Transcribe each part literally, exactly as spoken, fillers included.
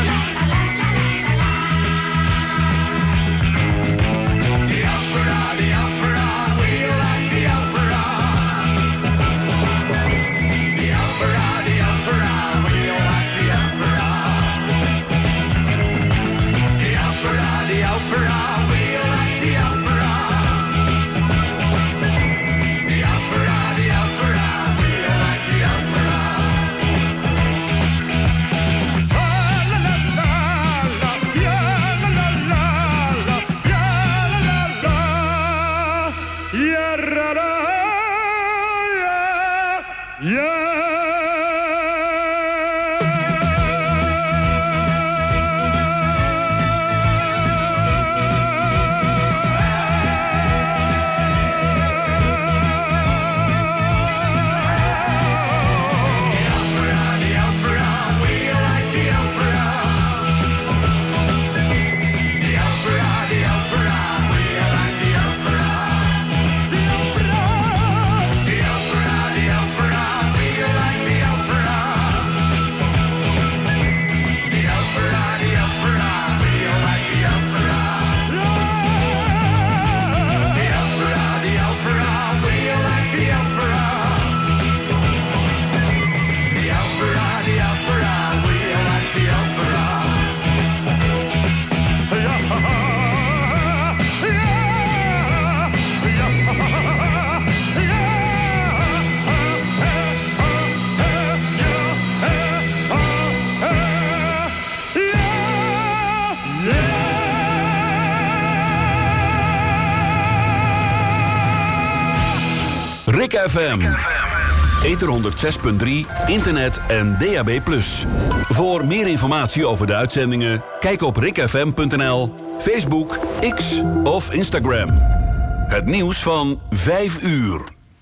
Rick F M. Ether honderd zes punt drie, internet en D A B plus. Voor meer informatie over de uitzendingen, kijk op rick f m punt n l, Facebook, X of Instagram. Het nieuws van vijf uur.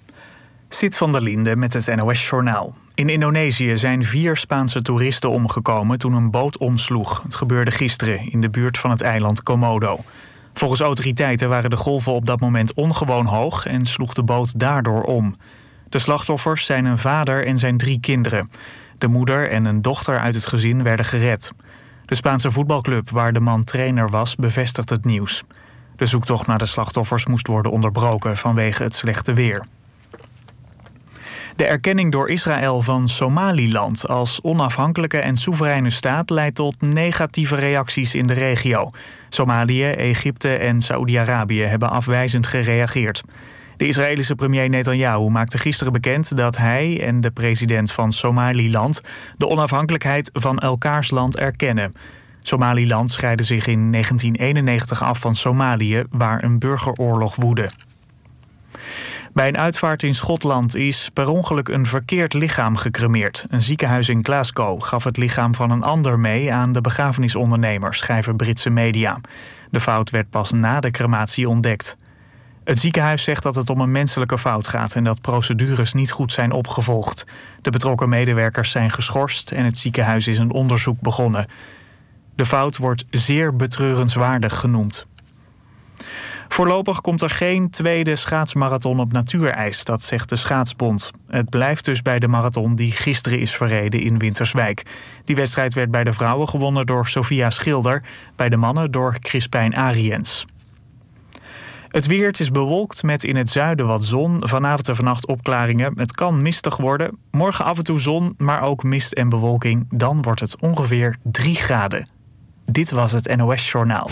Sid van der Linde met het N O S-journaal. In Indonesië zijn vier Spaanse toeristen omgekomen toen een boot omsloeg. Het gebeurde gisteren in de buurt van het eiland Komodo. Volgens autoriteiten waren de golven op dat moment ongewoon hoog en sloeg de boot daardoor om. De slachtoffers zijn een vader en zijn drie kinderen. De moeder en een dochter uit het gezin werden gered. De Spaanse voetbalclub waar de man trainer was bevestigt het nieuws. De zoektocht naar de slachtoffers moest worden onderbroken vanwege het slechte weer. De erkenning door Israël van Somaliland als onafhankelijke en soevereine staat leidt tot negatieve reacties in de regio. Somalië, Egypte en Saoedi-Arabië hebben afwijzend gereageerd. De Israëlische premier Netanyahu maakte gisteren bekend dat hij en de president van Somaliland de onafhankelijkheid van elkaars land erkennen. Somaliland scheidde zich in negentien eenennegentig af van Somalië, waar een burgeroorlog woedde. Bij een uitvaart in Schotland is per ongeluk een verkeerd lichaam gecremeerd. Een ziekenhuis in Glasgow gaf het lichaam van een ander mee aan de begrafenisondernemer, schrijven Britse media. De fout werd pas na de crematie ontdekt. Het ziekenhuis zegt dat het om een menselijke fout gaat en dat procedures niet goed zijn opgevolgd. De betrokken medewerkers zijn geschorst en het ziekenhuis is een onderzoek begonnen. De fout wordt zeer betreurenswaardig genoemd. Voorlopig komt er geen tweede schaatsmarathon op natuurijs, dat zegt de Schaatsbond. Het blijft dus bij de marathon die gisteren is verreden in Winterswijk. Die wedstrijd werd bij de vrouwen gewonnen door Sofia Schilder, bij de mannen door Crispijn Ariens. Het weer, het is bewolkt met in het zuiden wat zon. Vanavond en vannacht opklaringen. Het kan mistig worden. Morgen af en toe zon, maar ook mist en bewolking. Dan wordt het ongeveer drie graden. Dit was het N O S-journaal.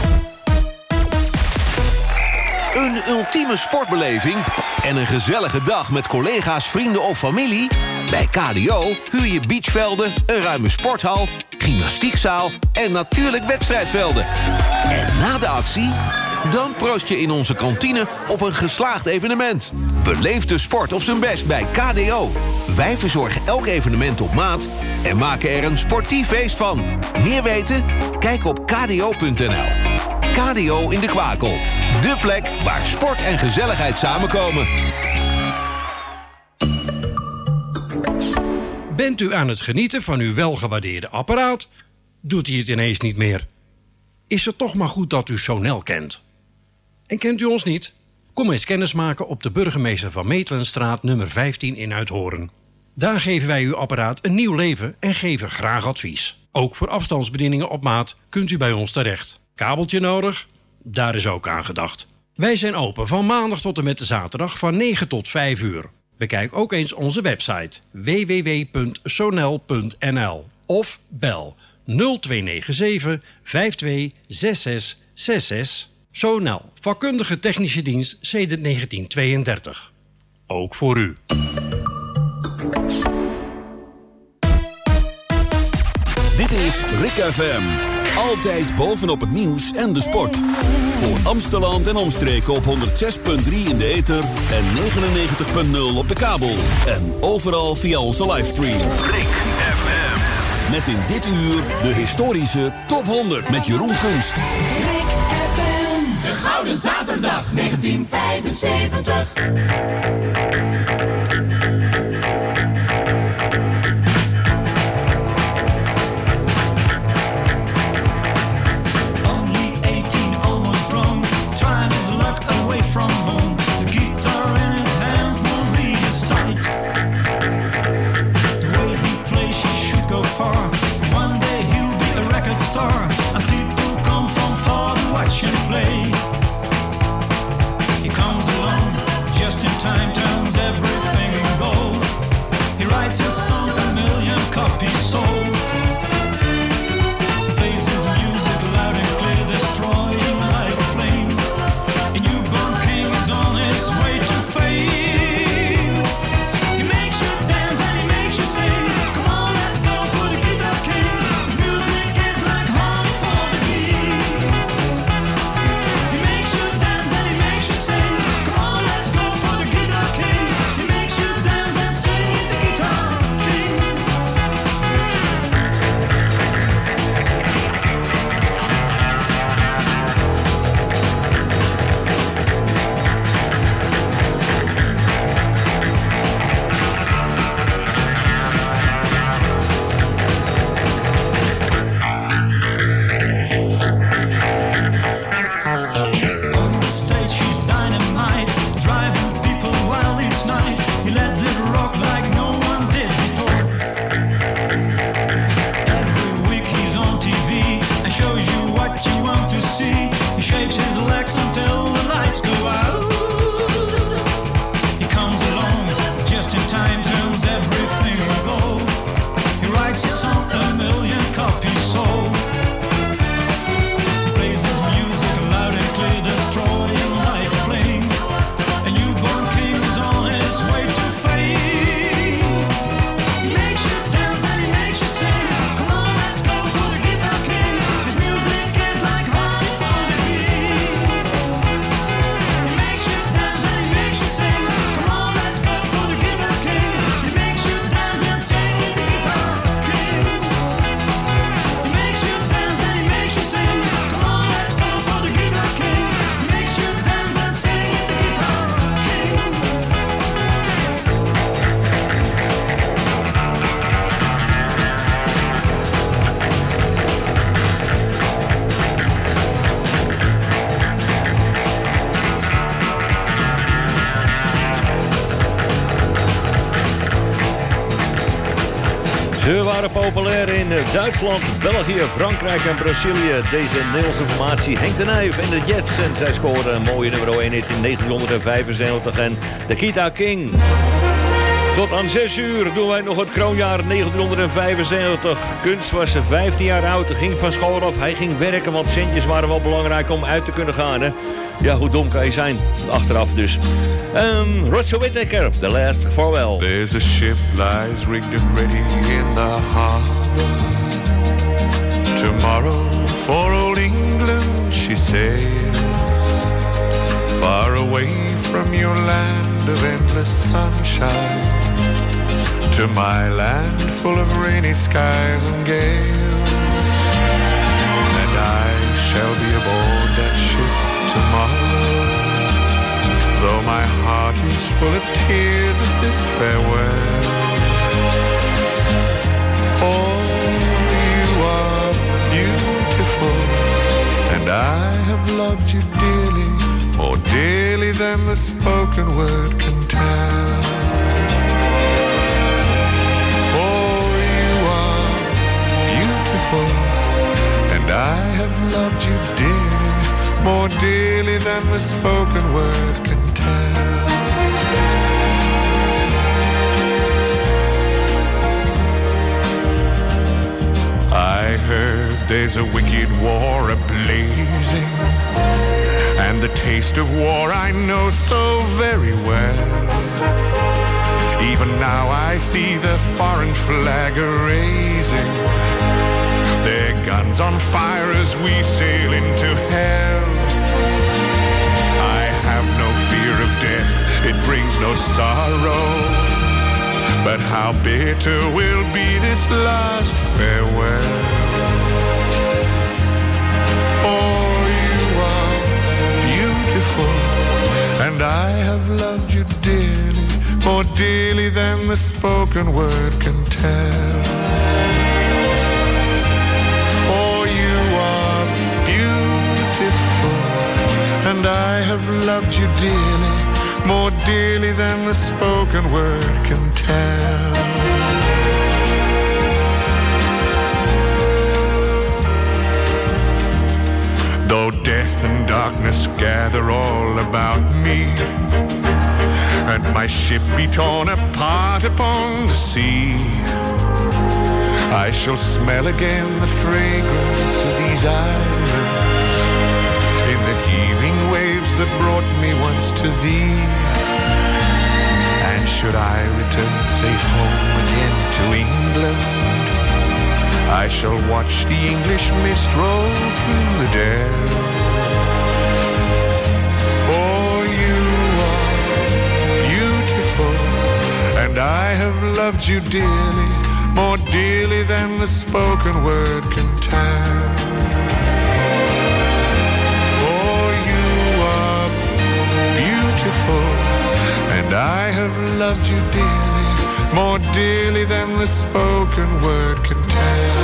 Een ultieme sportbeleving en een gezellige dag met collega's, vrienden of familie? Bij K D O huur je beachvelden, een ruime sporthal, gymnastiekzaal en natuurlijk wedstrijdvelden. En na de actie? Dan proost je in onze kantine op een geslaagd evenement. Beleef de sport op zijn best bij K D O. Wij verzorgen elk evenement op maat en maken er een sportief feest van. Meer weten? Kijk op k d o punt n l. K D O in de Kwakel. De plek waar sport en gezelligheid samenkomen. Bent u aan het genieten van uw welgewaardeerde apparaat? Doet hij het ineens niet meer? Is het toch maar goed dat u Sonel kent? En kent u ons niet? Kom eens kennismaken op de Burgemeester van Metelenstraat nummer vijftien in Uithoorn. Daar geven wij uw apparaat een nieuw leven en geven graag advies. Ook voor afstandsbedieningen op maat kunt u bij ons terecht. Kabeltje nodig? Daar is ook aan gedacht. Wij zijn open van maandag tot en met zaterdag van negen tot vijf uur. Bekijk ook eens onze website w w w punt sonel punt n l of bel nul twee negen zeven vijf twee zes zes zes zes. Sonel, vakkundige technische dienst sedert negentien tweeëndertig. Ook voor u. Dit is Rick F M. Altijd bovenop het nieuws en de sport. Voor Amsterdam en omstreken op honderd zes punt drie in de ether en negenennegentig punt nul op de kabel. En overal via onze livestream. Rick F M. Met in dit uur de historische Top honderd met Jeroen Kunst. Rick F M. De Gouden Zaterdag negentien vijfenzeventig. From home, the guitar in his hand will lead his sight. The way he plays, he should go far. One day he'll be a record star, and people come from far to watch him play. He comes along just in time, turns everything in gold. He writes his song, a million copies sold. He plays his music loud and clear, destroying like a flame. On his way to fame, he makes you dance and he makes you sing. Come on, let's go for the Guitar King. His music is like honey for the bee. He makes you dance and he makes you sing. Come on, let's go for the Guitar King. He makes you dance and sing. He's the Guitar King. Ze waren populair in Duitsland, België, Frankrijk en Brazilië. Deze Nederlandse formatie Henk de Nijf en de Jets. En zij scoorden een mooie nummer één hit in negentien vijfenzeventig en de Guitar King. Tot aan zes uur doen wij nog het kroonjaar negentien vijfenzeventig. Kunst was vijftien jaar oud, ging van school af. Hij ging werken, want centjes waren wel belangrijk om uit te kunnen gaan. Hè? Ja, hoe dom kan je zijn? Achteraf dus. Um, Roger Whittaker, The Last Farewell. There's a ship lies rigged and ready in the harbor. Tomorrow for old England she sails. Far away from your land of endless sunshine, to my land full of rainy skies and gales. And I shall be aboard that ship tomorrow, though my heart is full of tears at this farewell. For you are beautiful, and I have loved you dearly, more dearly than the spoken word can tell. you dearly, more dearly than the spoken word can tell. I heard there's a wicked war a-blazing, and the taste of war I know so very well. Even now I see the foreign flag a-raising, their guns on fire as we sail into hell. I have no fear of death, it brings no sorrow, but how bitter will be this last farewell. For you are beautiful, and I have loved you dearly, more dearly than the spoken word can tell. For you are beautiful, and I have loved you dearly, more dearly than the spoken word can tell. Though death and darkness gather all about me, and my ship be torn apart upon the sea, I shall smell again the fragrance of these islands in the heaving waves that brought me once to thee. And should I return safe home again to England, I shall watch the English mist roll through the dell. For you are beautiful, and I have loved you dearly, more dearly than the spoken word can tell. For you are beautiful, and I have loved you dearly, more dearly than the spoken word can tell.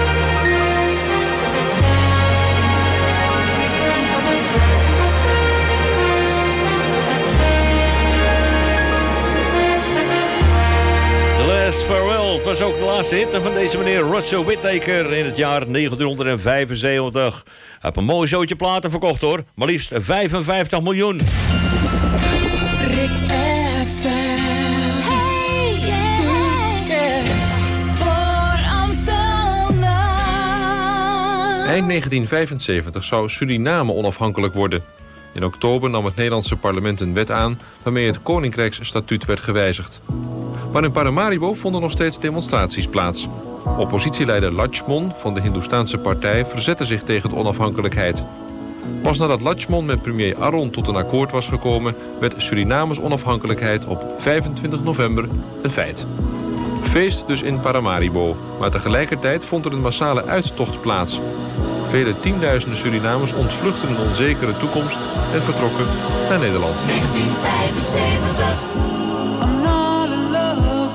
Last Farewell, het was ook de laatste hit van deze meneer Roger Whittaker in het jaar negentienhonderdvijfenzeventig. Hij heeft een mooi zootje platen verkocht hoor, maar liefst vijfenvijftig miljoen. Rick F M. Hey, yeah, yeah. Voor Amsterdam. Eind negentien vijfenzeventig zou Suriname onafhankelijk worden. In oktober nam het Nederlandse parlement een wet aan waarmee het Koninkrijksstatuut werd gewijzigd. Maar in Paramaribo vonden nog steeds demonstraties plaats. Oppositieleider Lachmon van de Hindoestaanse partij verzette zich tegen de onafhankelijkheid. Pas nadat Lachmon met premier Aron tot een akkoord was gekomen, werd Surinames onafhankelijkheid op vijfentwintig november een feit. Feest dus in Paramaribo, maar tegelijkertijd vond er een massale uittocht plaats. Vele tienduizenden Surinamers ontvluchtten een onzekere toekomst en vertrokken naar Nederland. negentien vijfenzeventig. I'm not in love,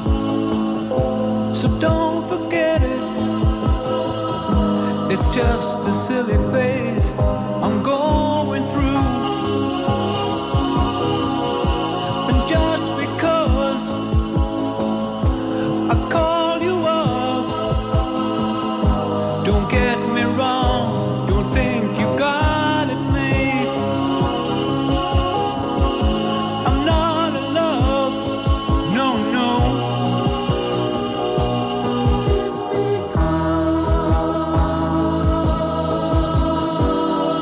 so don't forget it. It's just a silly phase I'm going through. And just because I call you up, don't get me wrong, don't think you got it made. I'm not in love, no, no. It's because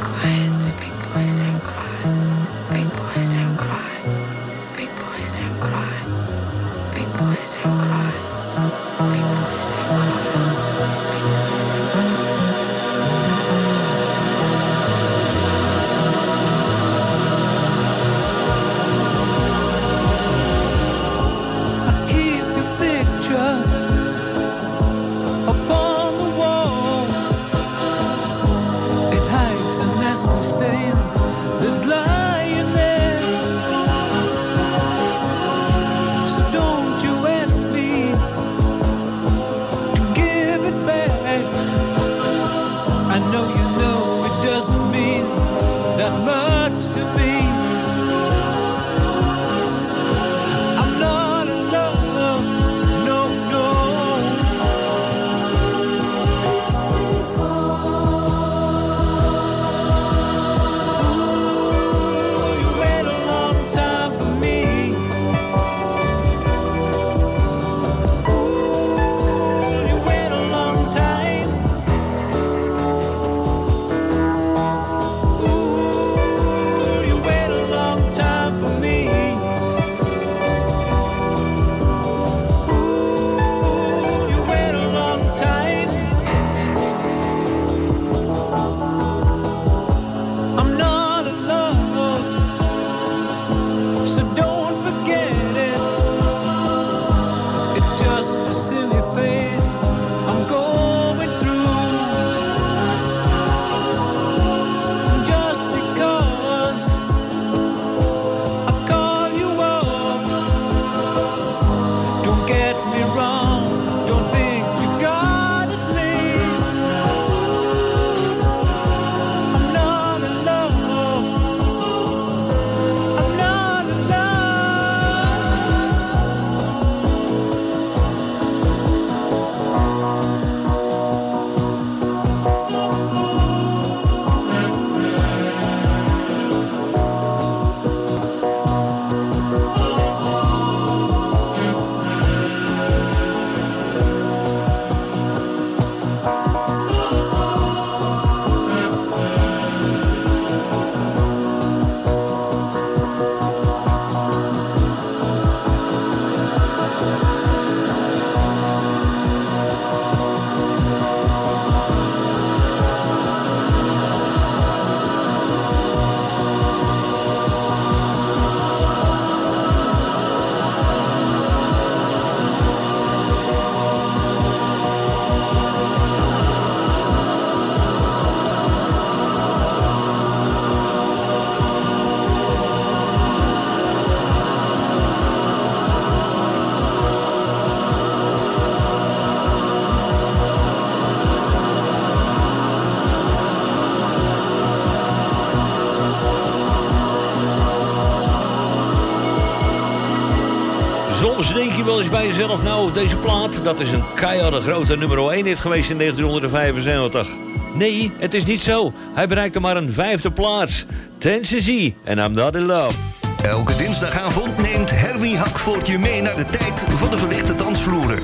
Soms denk je wel eens bij jezelf, nou, deze plaat, dat is een keiharde grote nummer één hit geweest in negentien vijfenzeventig. Nee, het is niet zo. Hij bereikte maar een vijfde plaats. Tennessee en I'm Not In Love. Elke dinsdagavond neemt Herbie Hakvoort je mee naar de tijd van de verlichte dansvloeren.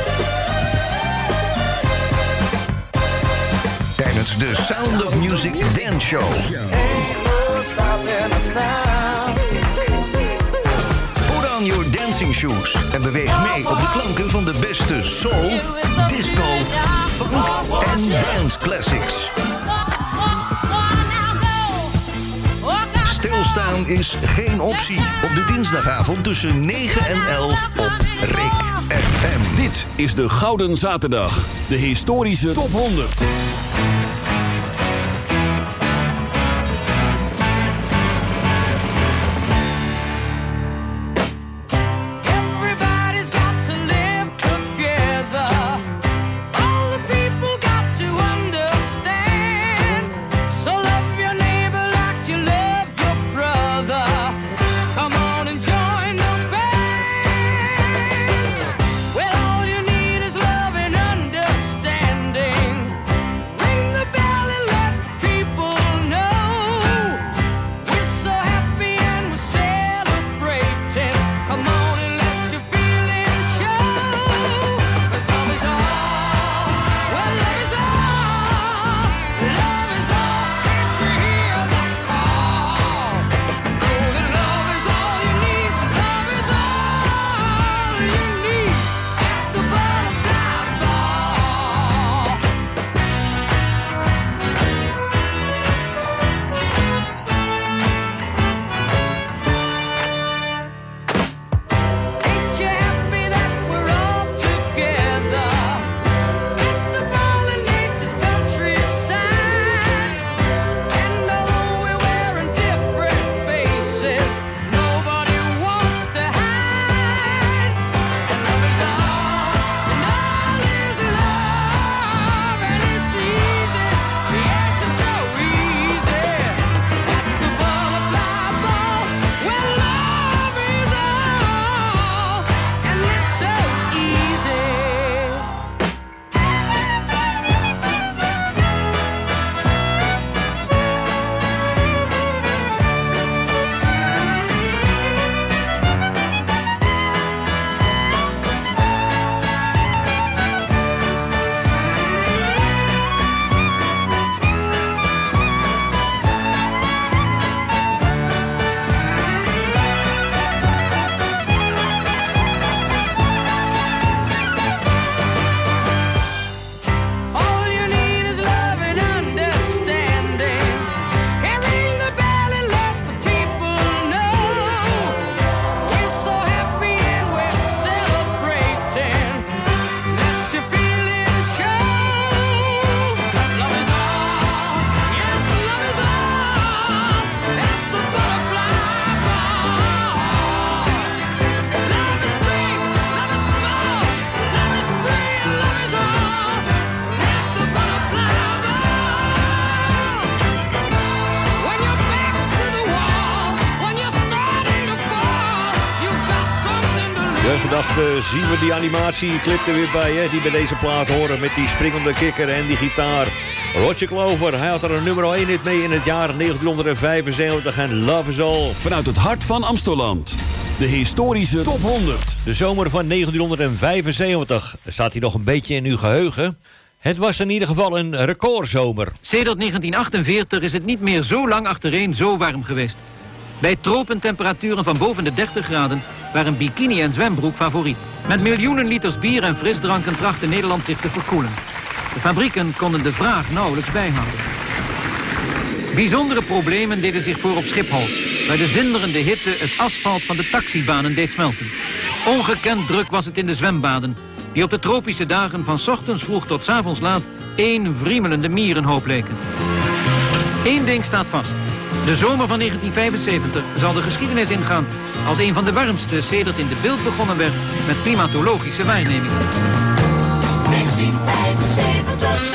Tijdens de Sound of Music Dance Show. Put on your dancing shoes en beweeg mee op de klanken van de beste soul, disco, funk en dance classics. Stilstaan is geen optie op de dinsdagavond tussen negen en elf op R I C F M. Dit is de Gouden Zaterdag, de historische top honderd. Well, all you need is love and understanding. Ring the bell. vandaag uh, zien we die animatieclip er weer bij, hè, die bij deze plaat horen. Met die springende kikker en die gitaar. Roger Clover, hij had er een nummer één hit mee in het jaar negentienhonderdvijfenzeventig. En Love Is All. Vanuit het hart van Amstelland. De historische Top honderd. De zomer van negentienhonderdvijfenzeventig. Staat hij nog een beetje in uw geheugen? Het was in ieder geval een recordzomer. Sedert negentien achtenveertig is het niet meer zo lang achtereen zo warm geweest. Bij tropentemperaturen van boven de dertig graden waren bikini en zwembroek favoriet. Met miljoenen liters bier en frisdranken trachtte Nederland zich te verkoelen. De fabrieken konden de vraag nauwelijks bijhouden. Bijzondere problemen deden zich voor op Schiphol, waar de zinderende hitte het asfalt van de taxibanen deed smelten. Ongekend druk was het in de zwembaden, die op de tropische dagen van 's ochtends vroeg tot 's avonds laat één wriemelende mierenhoop leken. Eén ding staat vast. De zomer van negentien vijfenzeventig zal de geschiedenis ingaan als een van de warmste sedert in de beeld begonnen werd met klimatologische waarnemingen. negentien vijfenzeventig.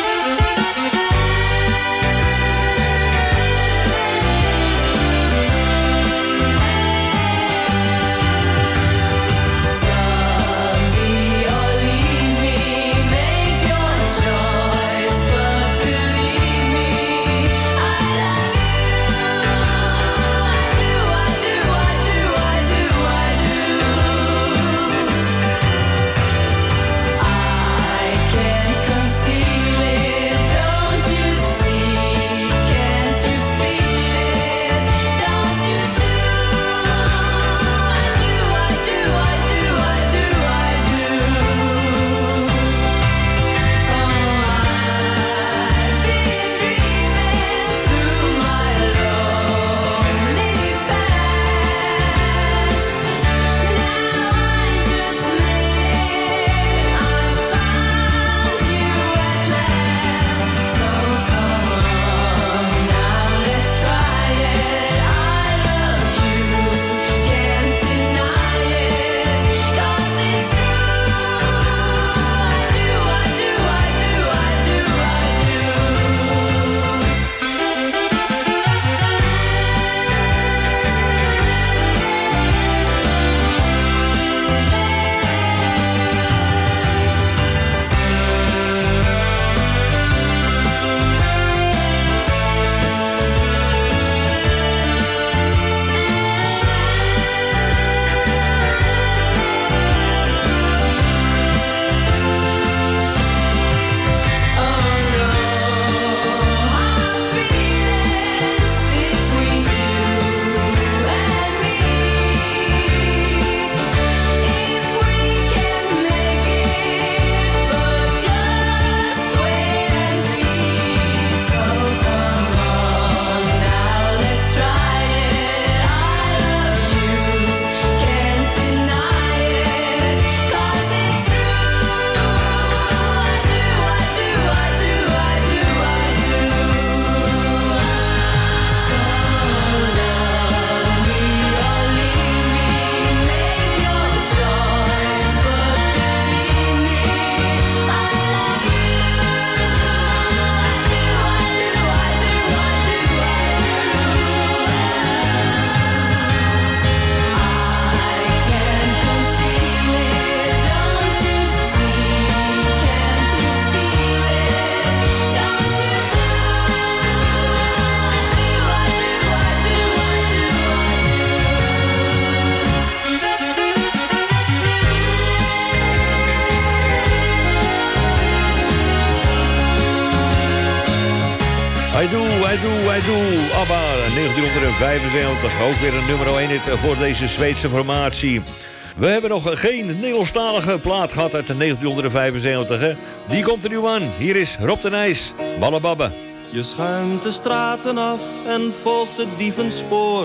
I do, I do, I do. ABBA, negentienhonderdvijfenzeventig. Ook weer een nummer één hit voor deze Zweedse formatie. We hebben nog geen Nederlandstalige plaat gehad uit negentienhonderdvijfenzeventig. Hè? Die komt er nu aan. Hier is Rob de Nijs, Ballababba. Je schuimt de straten af en volgt het dievenspoor.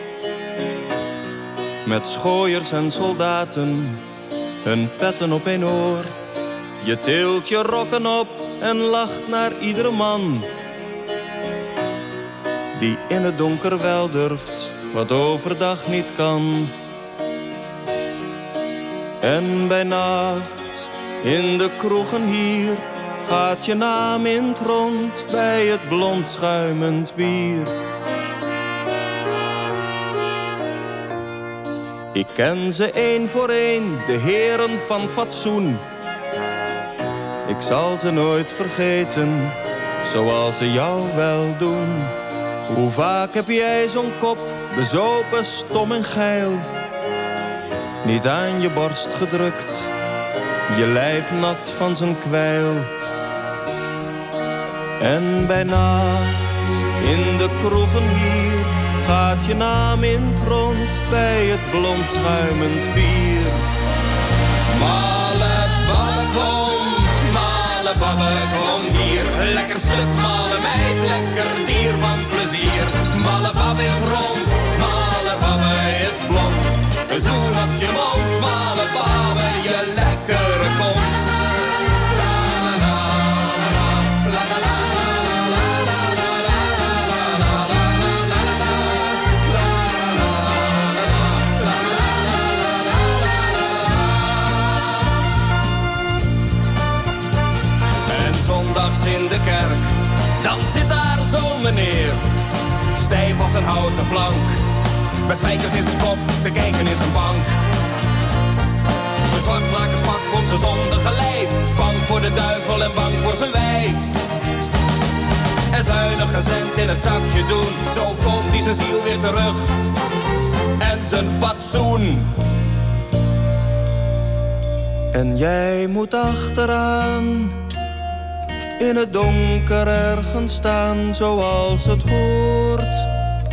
Met schooiers en soldaten, hun petten op één oor. Je tilt je rokken op en lacht naar iedere man die in het donker wel durft, wat overdag niet kan. En bij nacht, in de kroegen hier, gaat je naam in het rond bij het blond schuimend bier. Ik ken ze één voor één, de heren van fatsoen. Ik zal ze nooit vergeten, zoals ze jou wel doen. Hoe vaak heb jij zo'n kop, bezopen, stom en geil, niet aan je borst gedrukt, je lijf nat van zijn kwijl. En bij nacht, in de kroegen hier, gaat je naam in het rond bij het blond schuimend bier. Malle babbe kom, malle babbe kom hier. Lekker stuk, malle meid, lekker dier van plezier. Malle babbe is rond, malle babbe is blond. Een zoen op je mond, malle babbe, je lekkere kont. In de kerk, dan zit daar zo'n meneer, stijf als een houten plank, met spijkers in zijn kop, te kijken in zijn bank. Een zorgmakerspak komt zijn zondige lijf, bang voor de duivel en bang voor zijn wijf. En zuinige cent in het zakje doen, zo koopt hij zijn ziel weer terug en zijn fatsoen. En jij moet achteraan, in het donker ergens staan, zoals het hoort.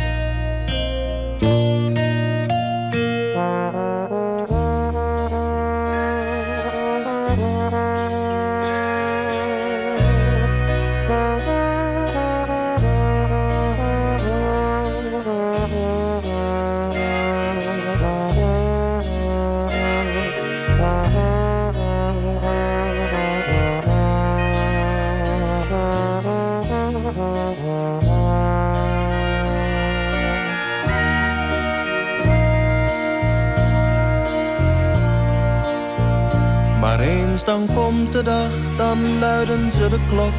Maar eens dan komt de dag, dan luiden ze de klok.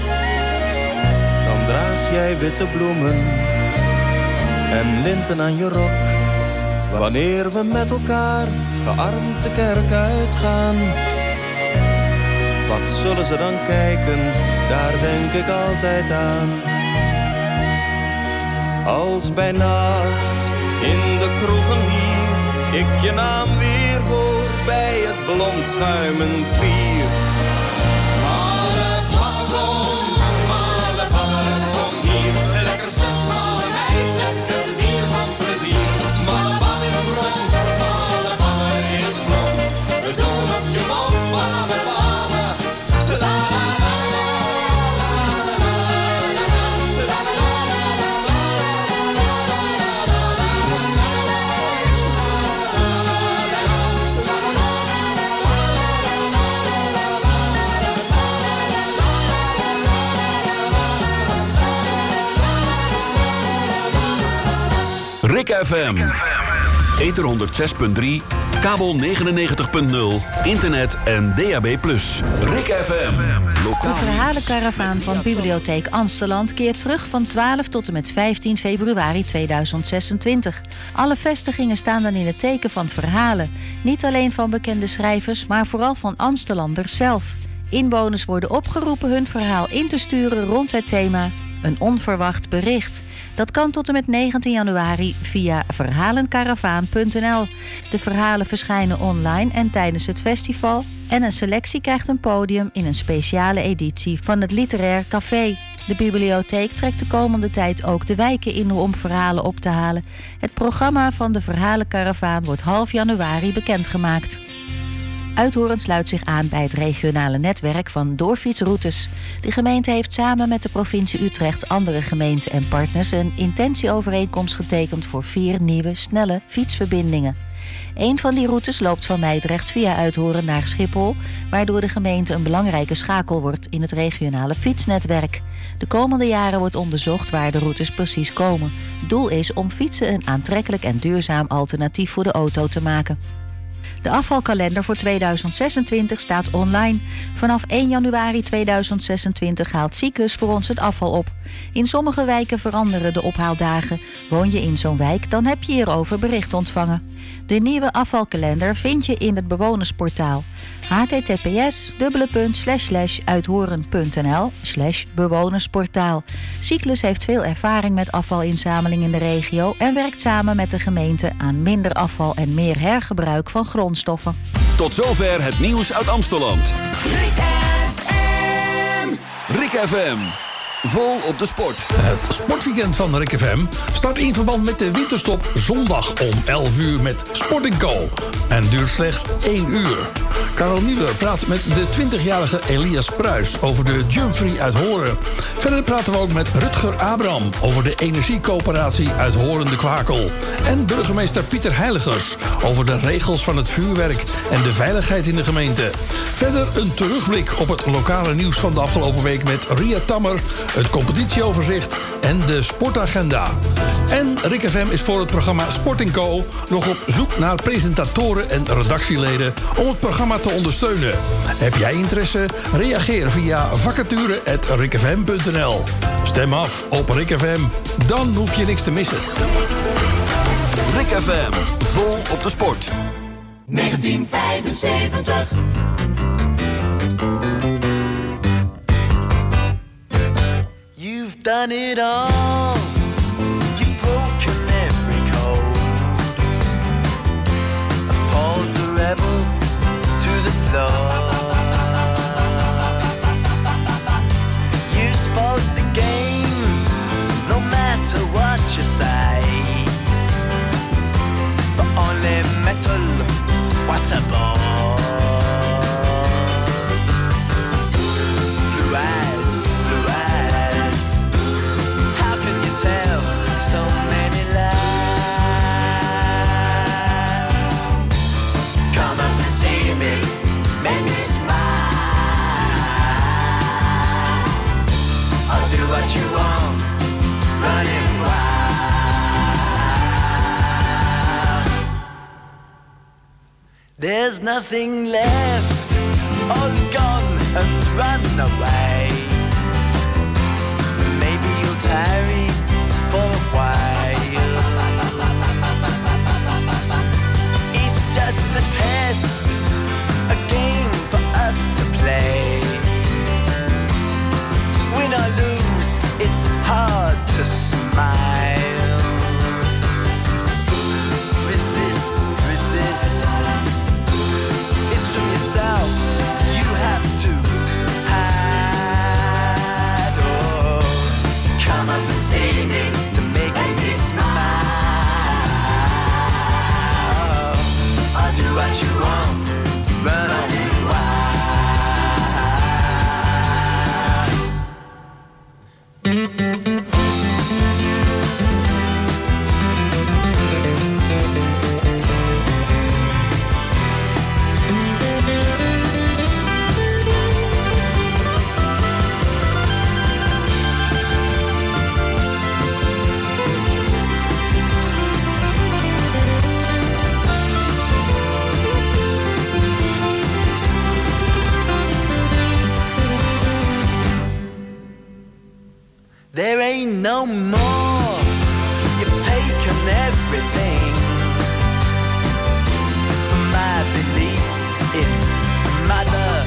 Dan draag jij witte bloemen en linten aan je rok. Wanneer we met elkaar gearmd de kerk uitgaan, wat zullen ze dan kijken, daar denk ik altijd aan. Als bij nacht in de kroegen hier ik je naam weer hoor bij het blond schuimend bier. Malle babbe kom, malle babbe kom hier. Lekker stuk, malle meid, lekker dier van plezier. Malle babbe is rond, malle babbe is blond. We zoen op je mond, malle babbe. La la la la la la la la la. Rick F M. Ether honderd zes punt drie, kabel negenennegentig punt nul, internet en D A B plus. Rick F M. De verhalenkaravaan van Bibliotheek Amsteland keert terug van twaalf tot en met vijftien februari tweeduizend zesentwintig. Alle vestigingen staan dan in het teken van verhalen. Niet alleen van bekende schrijvers, maar vooral van Amstelanders zelf. Inwoners worden opgeroepen hun verhaal in te sturen rond het thema Een onverwacht bericht. Dat kan tot en met negentien januari via verhalenkaravaan punt n l. De verhalen verschijnen online en tijdens het festival. En een selectie krijgt een podium in een speciale editie van het Literair Café. De bibliotheek trekt de komende tijd ook de wijken in om verhalen op te halen. Het programma van de verhalenkaravaan wordt half januari bekendgemaakt. Uithoorn sluit zich aan bij het regionale netwerk van doorfietsroutes. De gemeente heeft samen met de provincie Utrecht, andere gemeenten en partners een intentieovereenkomst getekend voor vier nieuwe, snelle fietsverbindingen. Een van die routes loopt van Mijdrecht via Uithoorn naar Schiphol, waardoor de gemeente een belangrijke schakel wordt in het regionale fietsnetwerk. De komende jaren wordt onderzocht waar de routes precies komen. Doel is om fietsen een aantrekkelijk en duurzaam alternatief voor de auto te maken. De afvalkalender voor tweeduizend zesentwintig staat online. Vanaf één januari tweeduizend zesentwintig haalt Cyclus voor ons het afval op. In sommige wijken veranderen de ophaaldagen. Woon je in zo'n wijk, dan heb je hierover bericht ontvangen. De nieuwe afvalkalender vind je in het bewonersportaal. https dubbele punt slash slash uithoren.nl slash bewonersportaal. Cyclus heeft veel ervaring met afvalinzameling in de regio en werkt samen met de gemeente aan minder afval en meer hergebruik van grondstoffen. Tot zover het nieuws uit Amsteland. Rik F M. Vol op de sport. Het sportweekend van Rik F M start in verband met de winterstop zondag om elf uur met Sport en Co. En duurt slechts één uur. Karel Nieuwer praat met de twintigjarige Elias Pruis over de Jumpfree uit Horen. Verder praten we ook met Rutger Abraham over de energiecoöperatie uit Horen de Kwakel. En burgemeester Pieter Heiligers over de regels van het vuurwerk en de veiligheid in de gemeente. Verder een terugblik op het lokale nieuws van de afgelopen week met Ria Tammer, het competitieoverzicht en de sportagenda. En Rik F M is voor het programma Sport en Co. nog op zoek naar presentatoren en redactieleden om het programma te ondersteunen. Heb jij interesse? Reageer via vacature at rikfm punt n l. Stem af op Rik F M, dan hoef je niks te missen. Rik F M, vol op de sport. negentien vijfenzeventig. You've done it all. You've broken every code. Appalled the rebel to the floor. You spoke the game, no matter what you say. But only metal, what a bore. Blue eyes, blue eyes. How can you tell so many lies? Come up and see me, make me smile. I'll do what you want, running wild. There's nothing left, all gone and run away. Maybe you'll tarry for a while. It's just a test, a game for us to play. Win or lose, it's hard to smile. Resist, resist. It's from yourself, you have to hide. Oh, come up and see me to make me smile. I'll do what you want, running wild. There ain't no more. You've taken everything from my belief in Mother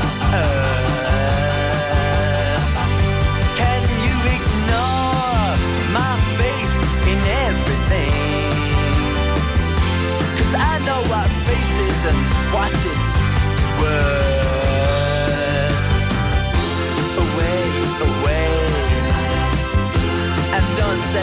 Earth. Can you ignore my faith in everything? 'Cause I know what faith is and what it's worth. Away, away. And don't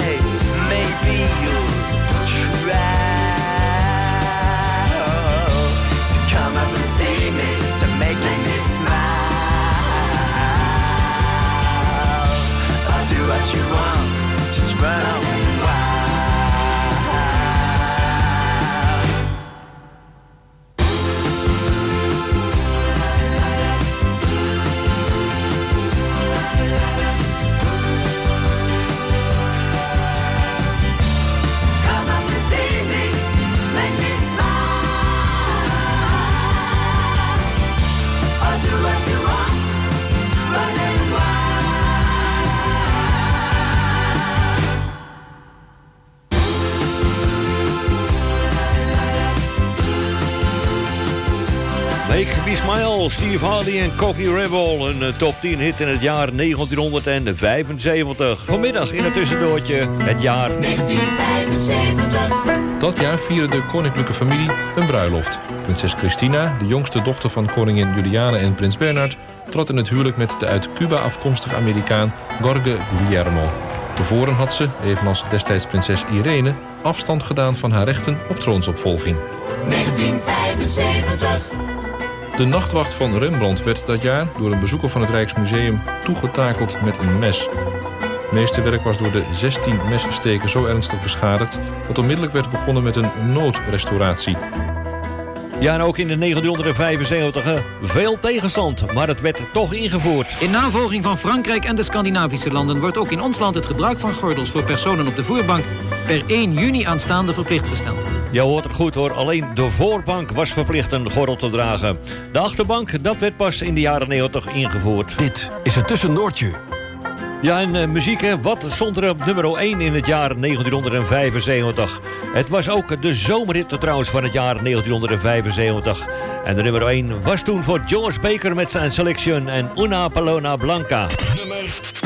Make Me Smile, Steve Hardy en Cocky Rebel. Een uh, top tien hit in het jaar negentienhonderdvijfenzeventig. Vanmiddag in het tussendoortje het jaar negentien vijfenzeventig. Dat jaar vierde de koninklijke familie een bruiloft. Prinses Christina, de jongste dochter van koningin Juliana en prins Bernhard, trad in het huwelijk met de uit Cuba afkomstige Amerikaan Jorge Guillermo. Tevoren had ze, evenals destijds prinses Irene, afstand gedaan van haar rechten op troonsopvolging. negentien vijfenzeventig. De nachtwacht van Rembrandt werd dat jaar door een bezoeker van het Rijksmuseum toegetakeld met een mes. Het meeste werk was door de zestien messteken zo ernstig beschadigd dat onmiddellijk werd begonnen met een noodrestauratie. Ja, en ook in de negentienhonderdvijfenzeventig uh, veel tegenstand, maar het werd toch ingevoerd. In navolging van Frankrijk en de Scandinavische landen wordt ook in ons land het gebruik van gordels voor personen op de voerbank per één juni aanstaande verplicht gesteld. Je hoort het goed hoor, alleen de voorbank was verplicht een gordel te dragen. De achterbank, dat werd pas in de jaren negentig ingevoerd. Dit is het tussendoortje. Ja, en uh, muziek, hè? Wat stond er op nummer één in het jaar negentienhonderdvijfenzeventig? Het was ook de zomerhit trouwens van het jaar negentienhonderdvijfenzeventig. En de nummer één was toen voor George Baker met zijn Selection en Una Paloma Blanca. Nummer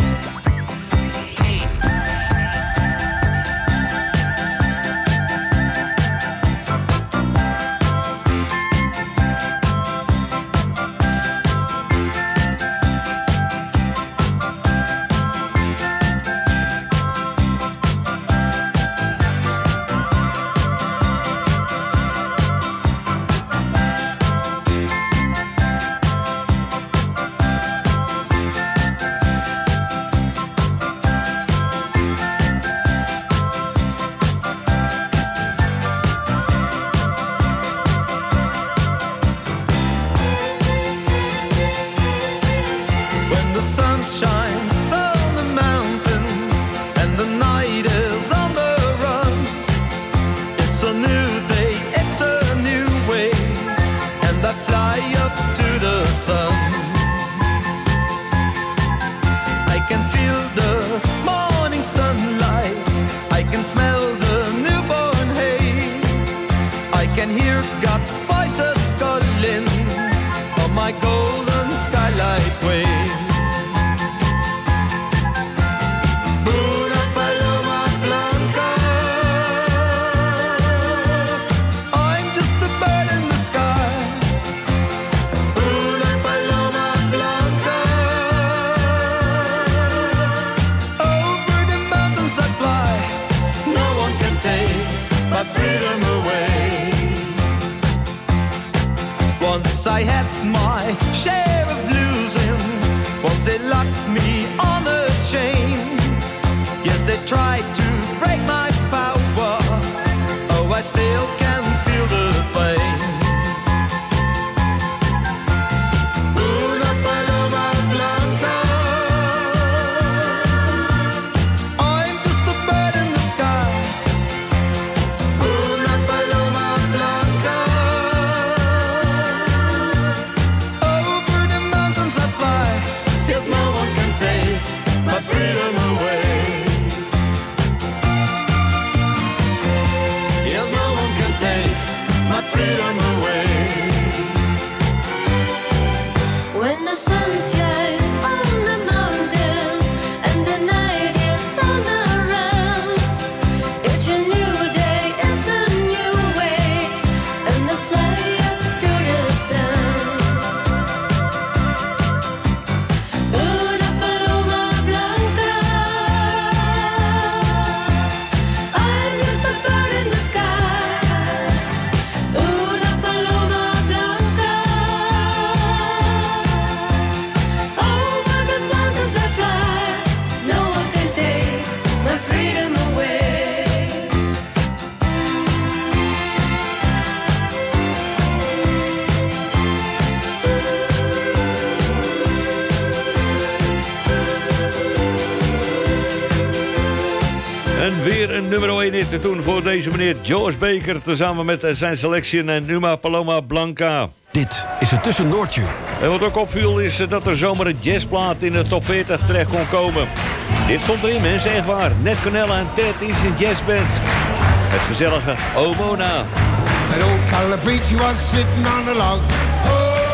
nummer één hit toen voor deze meneer George Baker, tezamen met zijn Selection en Uma Paloma Blanca. Dit is het tussendoortje. En wat ook opviel is dat er zomaar een jazzplaat in de top veertig terecht kon komen. Dit stond erin, mensen, echt waar. Nat Cornell en Ted is een jazzband. Het gezellige Omona. At old Calabrese was sitting on the log. Oh,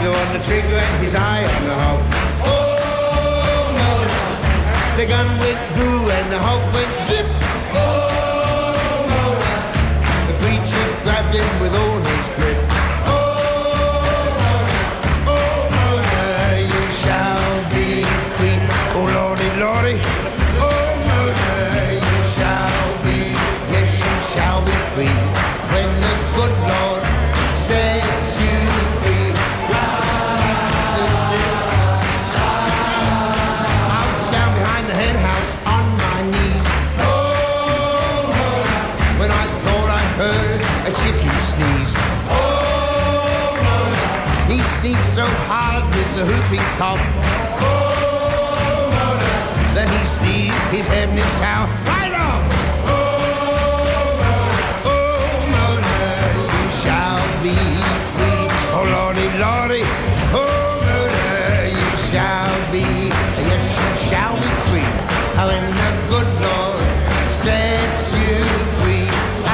finger on the trigger and his eye on the hog. Oh, Mona. The gun went through and the hog went zip. Oh, Mona. The preacher grabbed him with all his grip. Oh, Mona. Oh, Mona. You shall be free. Oh, Lordy, Lordy. Oh, Mona. You shall be, yes, you shall be free. When the good Lord sets you free. I was down behind the hen house on my knees. Oh, Mona, when I thought I heard a chicken sneeze. Oh, Mona, he sneezed so hard with the whooping cough. Oh, Mona, that he sneezed his head and his towel right off. Be free, oh Lordy, Lordy, oh Mona, you shall be, yes, you shall be free. Oh, when the good Lord sets you free. I,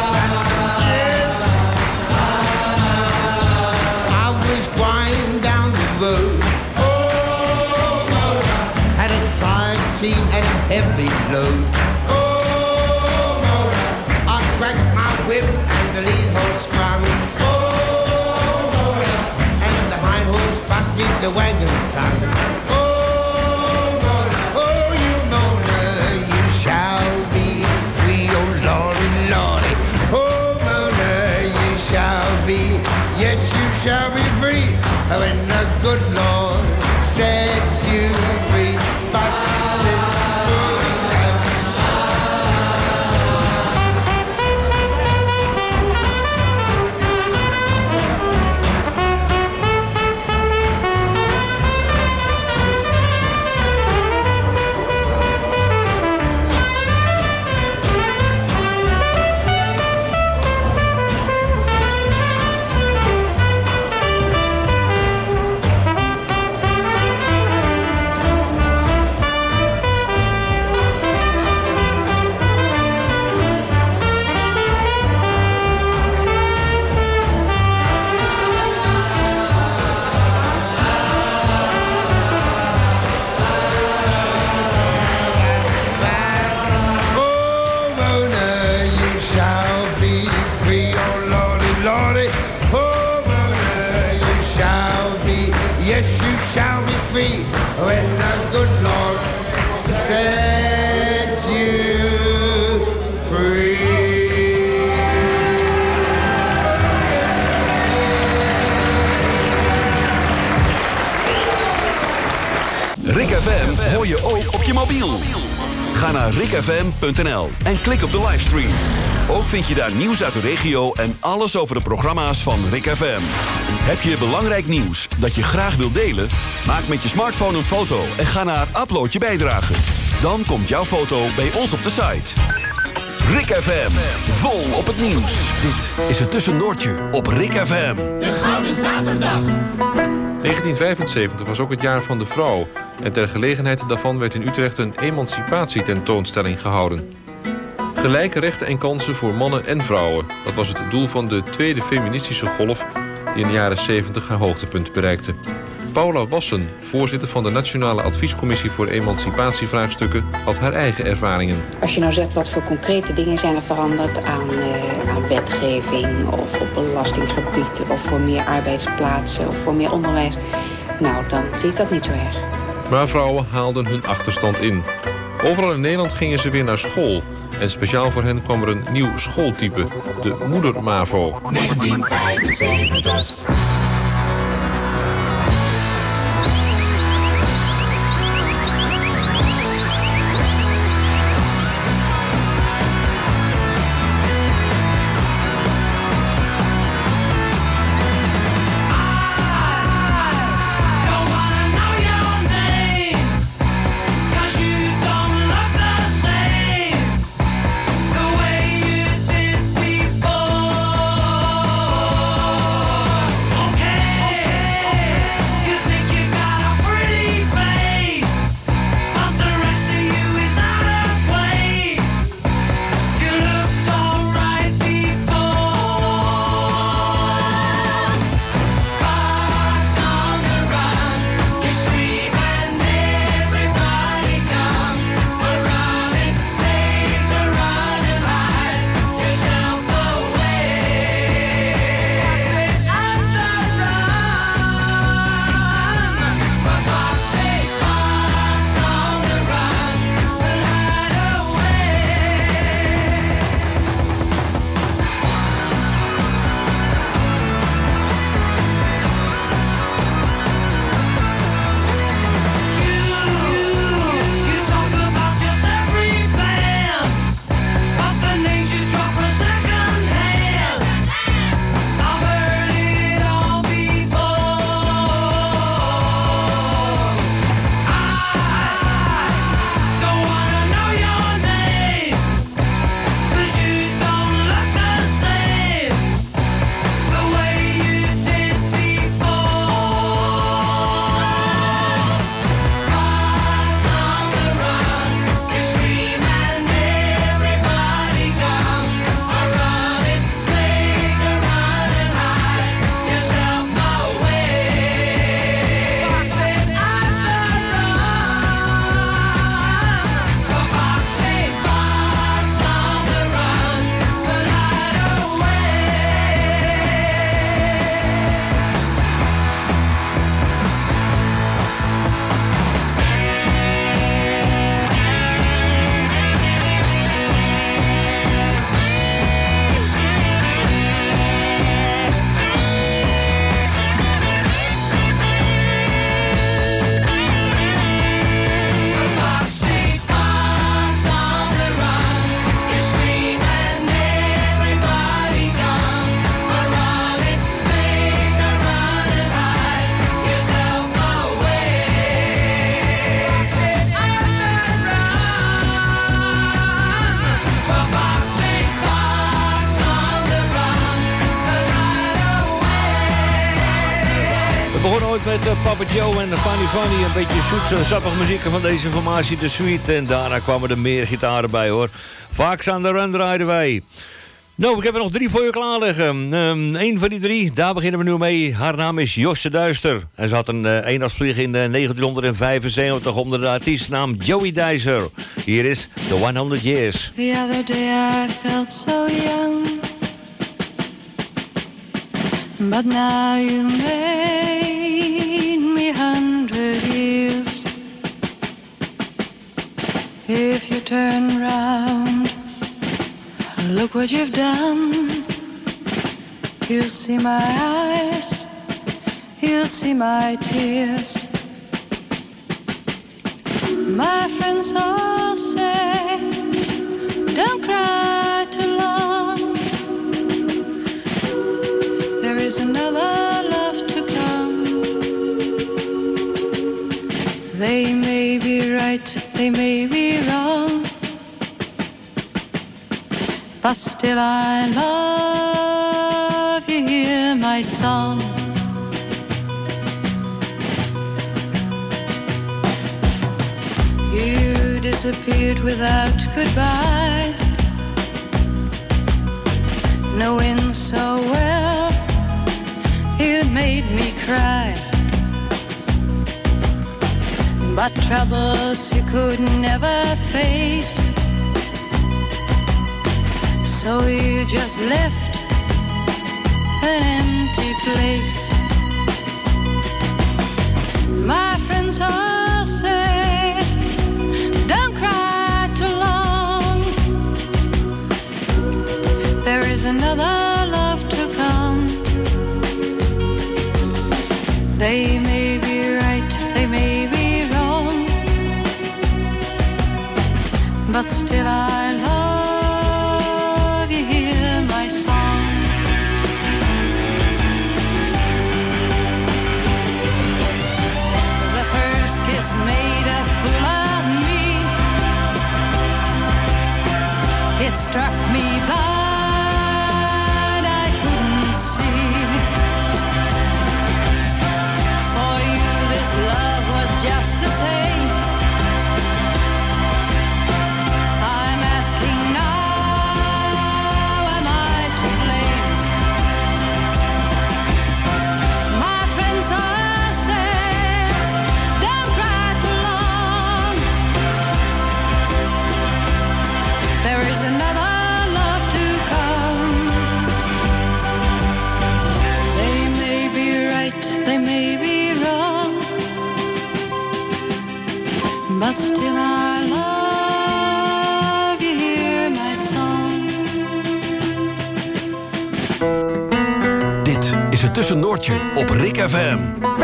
I, I was going down the road, oh Mona, had a tired team and a heavy load. Oh Mona, I cracked my whip and the lead horse sprung. The wagon tongue. Oh, Mona, oh, you Mona, you shall be free. Oh, Lordy, Lordy, oh, Mona, you shall be, yes, you shall be free. When the good Lord sets you free. But when the good Lord sets you free. Rick F M hoor je ook op je mobiel. Ga naar rick f m punt n l en klik op de livestream. Ook vind je daar nieuws uit de regio en alles over de programma's van Rick F M. Heb je belangrijk nieuws dat je graag wilt delen? Maak met je smartphone een foto en ga naar Upload je bijdrage. Dan komt jouw foto bij ons op de site. Rick F M, vol op het nieuws. Dit is het Tussendoortje op Rick F M. De Gouden Zaterdag. negentien vijfenzeventig was ook het jaar van de vrouw. En ter gelegenheid daarvan werd in Utrecht een emancipatietentoonstelling gehouden. Gelijke rechten en kansen voor mannen en vrouwen. Dat was het doel van de tweede feministische golf die in de jaren zeventig haar hoogtepunt bereikte. Paula Wassen, voorzitter van de Nationale Adviescommissie voor Emancipatievraagstukken, had haar eigen ervaringen. Als je nou zegt wat voor concrete dingen zijn er veranderd aan, uh, aan wetgeving of op belastinggebied of voor meer arbeidsplaatsen of voor meer onderwijs, nou dan zie ik dat niet zo erg. Maar vrouwen haalden hun achterstand in. Overal in Nederland gingen ze weer naar school. En speciaal voor hen kwam er een nieuw schooltype, de moeder-MAVO. negentien vijfenzeventig. Oh met uh, Papa Joe en Funny Funny. Een beetje zoetse, sappige muziek van deze formatie, de Suite. En daarna kwamen er meer gitaren bij, hoor. Vaak aan de run draaiden wij. Nou, ik heb er nog drie voor je klaar liggen. Um, Eén van die drie, daar beginnen we nu mee. Haar naam is Josje Duister. En ze had een uh, eendagsvlieg in uh, negentien vijfenzeventig onder de artiestnaam Joey Dicer. Hier is The honderd Years. The other day I felt so young, but now you made me hundred years. If you turn round, look what you've done. You'll see my eyes, you'll see my tears. My friends all say, don't cry too long. There is another love to come. They may be right, they may be wrong, but still I love you, hear my song. You disappeared without goodbye, knowing so well you'd made me cry. But troubles you could never face, so you just left an empty place. My friends all say, don't cry too long. There is another love to come. They may be right, they may be wrong, but still I love you, hear my song. The first kiss made a fool of me. It struck me blind, I couldn't see. For you this love was just the same. I'm asking now, am I to blame? My friends all say, don't cry too long. There is another love to come. They may be right, they may be wrong, but still I love you, hear my song. Dit is het Tussendoortje op Rik F M.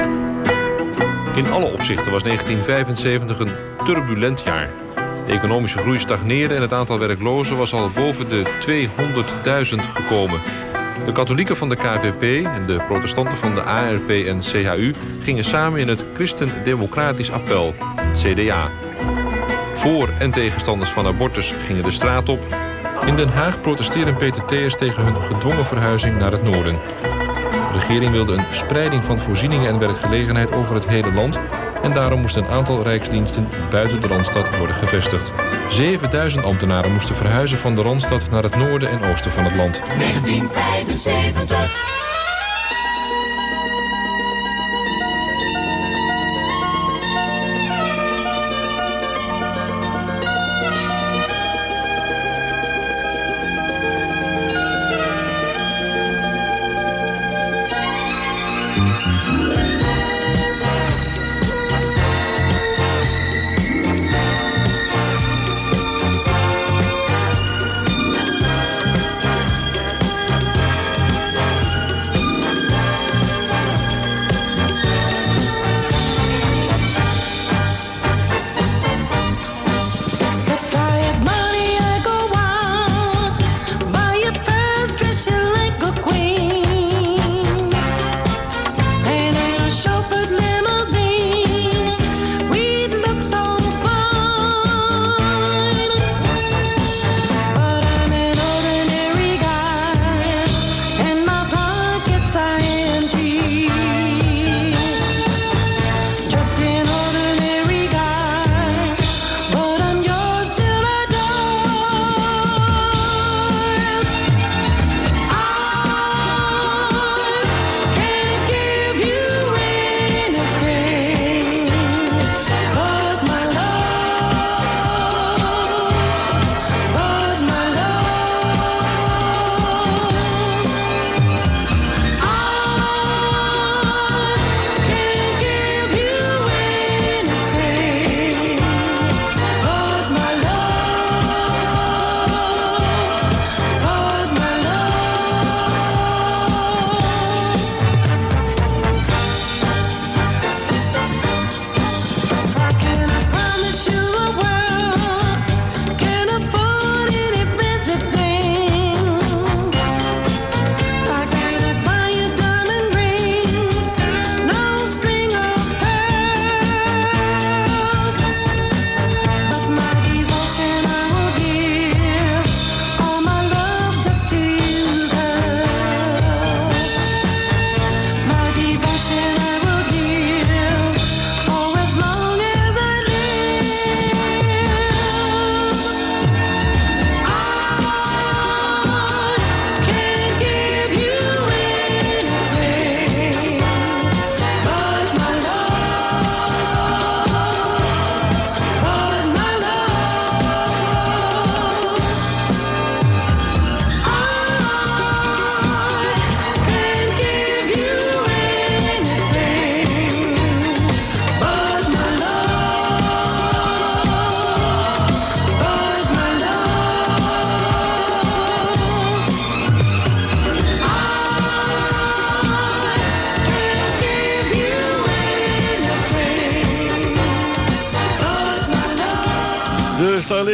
In alle opzichten was negentien vijfenzeventig een turbulent jaar. De economische groei stagneerde en het aantal werklozen was al boven de tweehonderdduizend gekomen. De katholieken van de K V P en de protestanten van de A R P en C H U gingen samen in het Christen-Democratisch Appel, het C D A. Voor- en tegenstanders van abortus gingen de straat op. In Den Haag protesteerden P T T'ers tegen hun gedwongen verhuizing naar het noorden. De regering wilde een spreiding van voorzieningen en werkgelegenheid over het hele land en daarom moest een aantal rijksdiensten buiten de Randstad worden gevestigd. zevenduizend ambtenaren moesten verhuizen van de Randstad naar het noorden en oosten van het land. negentien vijfenzeventig.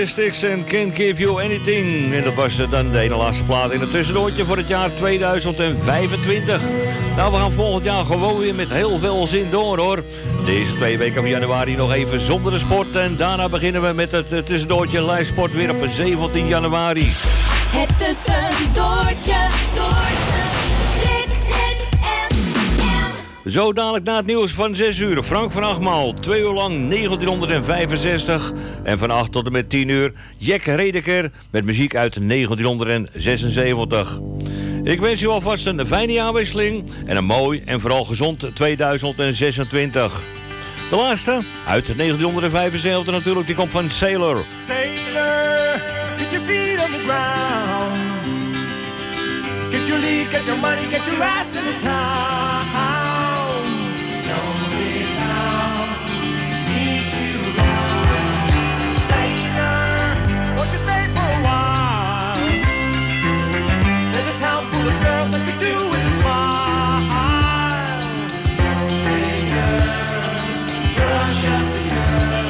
Ballistics en Can't Give You Anything. En dat was dan de ene laatste plaat in het tussendoortje voor het jaar tweeduizend vijfentwintig. Nou, we gaan volgend jaar gewoon weer met heel veel zin door, hoor. Deze twee weken van januari nog even zonder de sport. En daarna beginnen we met het tussendoortje lijstsport weer op zeventien januari. Het tussendoortje, doortje, Rik, Rik, F M. Zo dadelijk na het nieuws van zes uur. Frank van Achmaal, twee uur lang negentienhonderdvijfenzestig. En van acht tot en met tien uur Jack Redeker met muziek uit negentienhonderdzesenzeventig. Ik wens u alvast een fijne jaarwisseling en een mooi en vooral gezond tweeduizend zesentwintig. De laatste, uit negentienhonderdvijfenzeventig natuurlijk, die komt van Sailor. Sailor, get your feet on the ground. Get your lead, get your money, get your ass in the town. Lonely town, needs you around. Sailor, won't you stay for a while? There's a town full of girls that could do with a smile. Lonely girls, rush up the curve.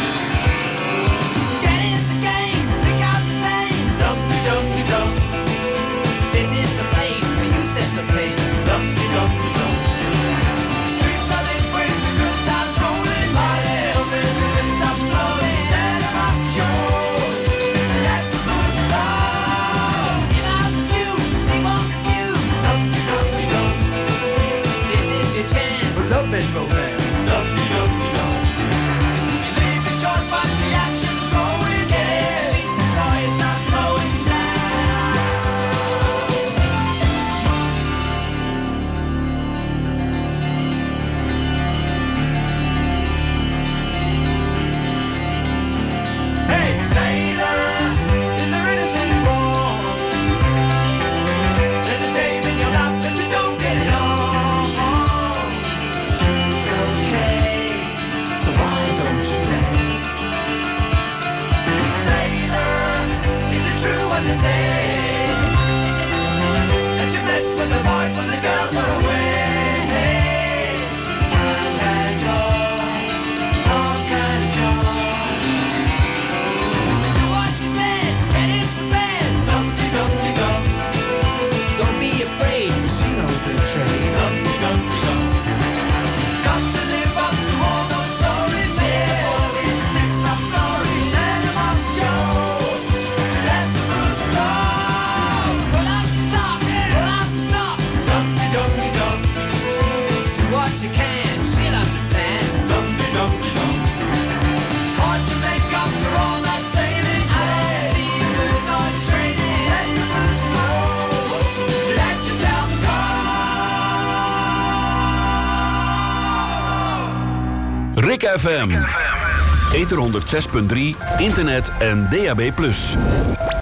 Get in the game, pick out the dame. Dumpty dumpty dum. This is the place where you set the pace. Dumpty dumpty dum. Streets are lit with the good times rolling. Body open, the good stuff flowing. Set 'em up, Joe. Let the booze flow. Give out the juice, she won't refuse. Dumpty dumpty dum. This is your chance for love and romance. Dumpty dumpty dum. You leave the short, but the action's going. Get in the sheets before you start slowing down. Hey, sailor, is there anything wrong? There's a dame in your lap that you don't get it on. She's okay, so why don't you play? Sailor, is it true when they say that you mess with the boys when the girls are away? I've had all kind of joy. Do what you said, get into bed. Dumpty dumpty dum. Don't be afraid, she knows her trade. Dumpty dumpty dum. Got to live up to all those stories. Yeah, six top glories. Set 'em up, Joe. Let the booze flow. Pull up the socks, pull up the stops. Dumpty dumpty dum. Do what you can, she'll understand. Dumpty dumpty dum. It's hard to make up for all that sailing. Out at sea, lose on training. Let the booze flow. Let yourself go. Rik F M. Ether honderd zes punt drie, internet en D A B plus.